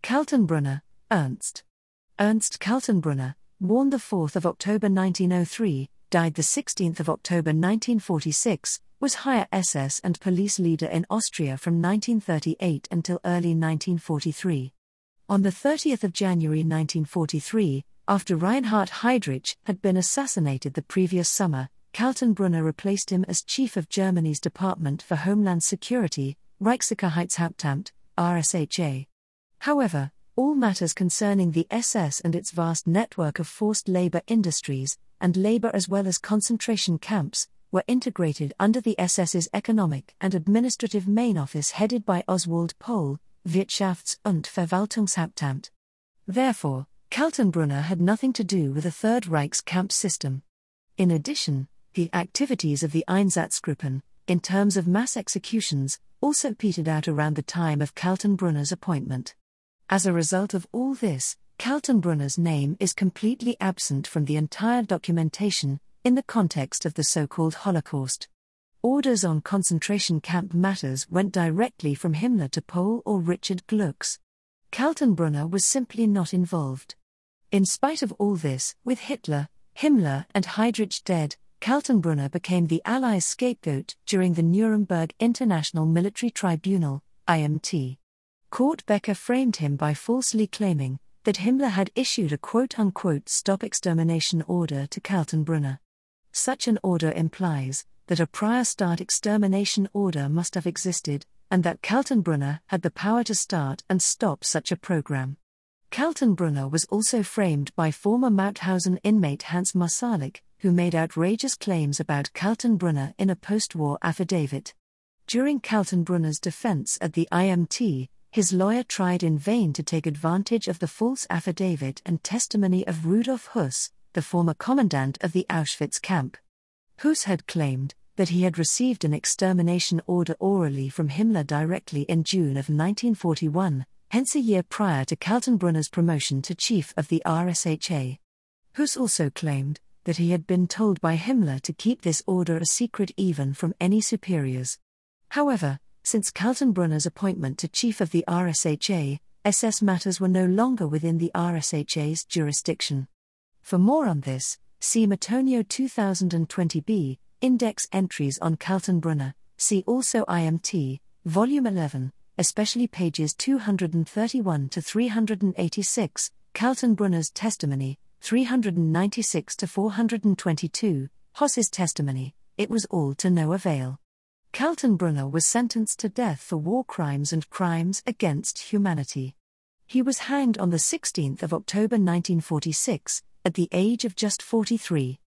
Kaltenbrunner, Ernst. Ernst Kaltenbrunner, born the 4th of October 1903, died the 16th of October 1946, was higher SS and police leader in Austria from 1938 until early 1943. On the 30th of January 1943, after Reinhard Heydrich had been assassinated the previous summer, Kaltenbrunner replaced him as chief of Germany's Department for Homeland Security, Reichssicherheitshauptamt, RSHA. However, all matters concerning the SS and its vast network of forced labor industries, and labor as well as concentration camps, were integrated under the SS's Economic and Administrative Main Office headed by Oswald Pohl, Wirtschafts- und Verwaltungshauptamt. Therefore, Kaltenbrunner had nothing to do with the Third Reich's camp system. In addition, the activities of the Einsatzgruppen, in terms of mass executions, also petered out around the time of Kaltenbrunner's appointment. As a result of all this, Kaltenbrunner's name is completely absent from the entire documentation, in the context of the so-called Holocaust. Orders on concentration camp matters went directly from Himmler to Pohl or Richard Glucks. Kaltenbrunner was simply not involved. In spite of all this, with Hitler, Himmler and Heydrich dead, Kaltenbrunner became the Allies' scapegoat during the Nuremberg International Military Tribunal, IMT. Kurt Becker framed him by falsely claiming that Himmler had issued a quote-unquote stop extermination order to Kaltenbrunner. Such an order implies that a prior start extermination order must have existed, and that Kaltenbrunner had the power to start and stop such a program. Kaltenbrunner was also framed by former Mauthausen inmate Hans Marsalik, who made outrageous claims about Kaltenbrunner in a post-war affidavit. During Kaltenbrunner's defense at the IMT, his lawyer tried in vain to take advantage of the false affidavit and testimony of Rudolf Höss, the former commandant of the Auschwitz camp. Höss had claimed that he had received an extermination order orally from Himmler directly in June of 1941, hence a year prior to Kaltenbrunner's promotion to chief of the RSHA. Höss also claimed that he had been told by Himmler to keep this order a secret even from any superiors. However, since Kaltenbrunner's appointment to chief of the RSHA, SS matters were no longer within the RSHA's jurisdiction. For more on this, see Matonio 2020b, Index Entries on Kaltenbrunner, see also IMT, Volume 11, especially pages 231 to 386, Kaltenbrunner's testimony, 396 to 422, Höss's testimony, it was all to no avail. Kaltenbrunner was sentenced to death for war crimes and crimes against humanity. He was hanged on the 16th of October 1946, at the age of just 43.